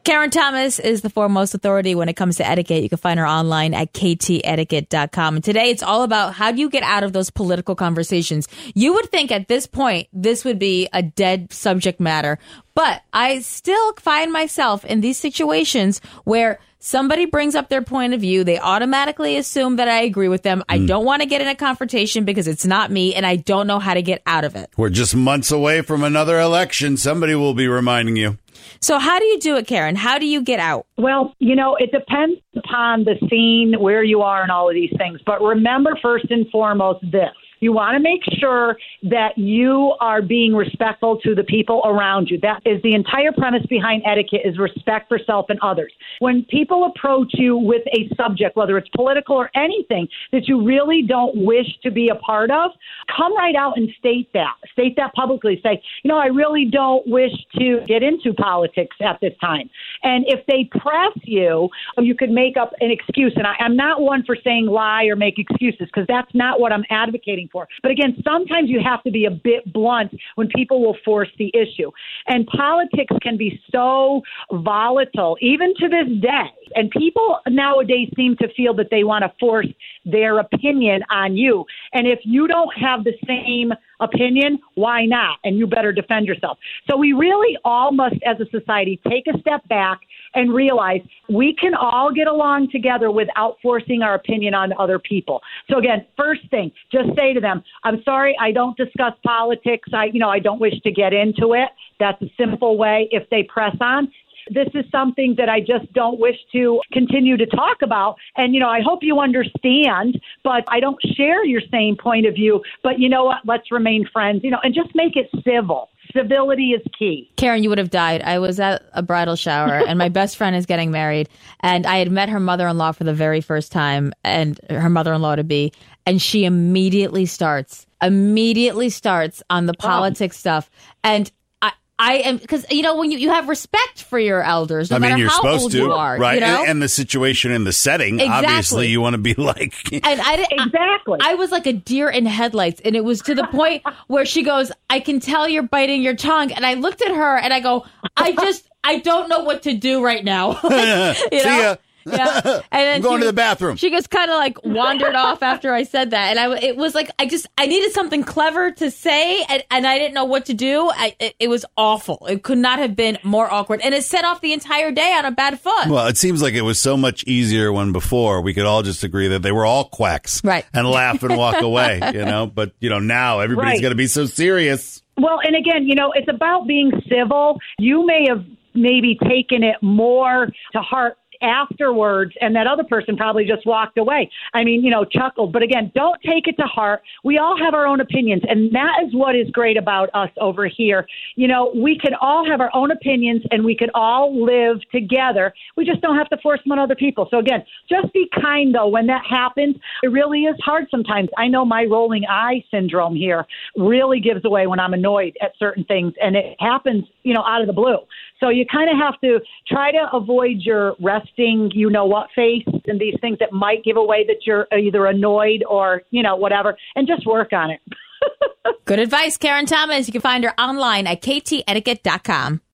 Karen Thomas is the foremost authority when it comes to etiquette. You can find her online at ktetiquette.com. And today it's all about how do you get out of those political conversations. You would think at this point this would be a dead subject matter, but I still find myself in these situations where somebody brings up their point of view. They automatically assume that I agree with them. I don't want to get in a confrontation because it's not me, and I don't know how to get out of it. We're just months away from another election. Somebody will be reminding you. So how do you do it, Karen? How do you get out? Well, it depends upon the scene, where you are, and all of these things. But remember, first and foremost, this. You want to make sure that you are being respectful to the people around you. That is the entire premise behind etiquette, is respect for self and others. When people approach you with a subject, whether it's political or anything that you really don't wish to be a part of, come right out and state that. State that publicly. Say, I really don't wish to get into politics at this time. And if they press you, you could make up an excuse. And I'm not one for saying lie or make excuses, because that's not what I'm advocating for. But again, sometimes you have to be a bit blunt when people will force the issue. And politics can be so volatile, even to this day. And people nowadays seem to feel that they want to force their opinion on you. And if you don't have the same opinion, why not? And you better defend yourself. So we really all must, as a society, take a step back and realize we can all get along together without forcing our opinion on other people. So again, first thing, just say to them, I'm sorry, I don't discuss politics. I don't wish to get into it. That's a simple way. If they press on, this is something that I just don't wish to continue to talk about. And, I hope you understand, but I don't share your same point of view. But you know what? Let's remain friends, and just make it civil. Civility is key. Karen, you would have died. I was at a bridal shower and my best friend is getting married. And I had met her mother-in-law for the very first time, and her mother-in-law to be. And she immediately starts on the politics stuff. And I am, because, when you have respect for your elders, no matter you're how supposed old to, you are. right? And the situation and the setting, exactly. Obviously, you want to be like. Exactly. I was like a deer in headlights, and it was to the point where she goes, I can tell you're biting your tongue. And I looked at her and I go, I don't know what to do right now. See ya. Yeah, and then I'm going to the bathroom. She just kind of like wandered off after I said that, and it was like I needed something clever to say, and I didn't know what to do. It was awful. It could not have been more awkward, and it set off the entire day on a bad foot. Well, it seems like it was so much easier when before we could all just agree that they were all quacks, right, and laugh and walk away. But now everybody's going to be so serious. Well, and again, it's about being civil. You may have maybe taken it more to heart afterwards, and that other person probably just walked away. Chuckled. But again, don't take it to heart. We all have our own opinions, and that is what is great about us over here. We can all have our own opinions, and we can all live together. We just don't have to force them on other people. So again, just be kind, though, when that happens. It really is hard sometimes. I know my rolling eye syndrome here really gives away when I'm annoyed at certain things, and it happens, out of the blue. So you kind of have to try to avoid your resting, face and these things that might give away that you're either annoyed or, whatever, and just work on it. Good advice, Karen Thomas. You can find her online at ktetiquette.com.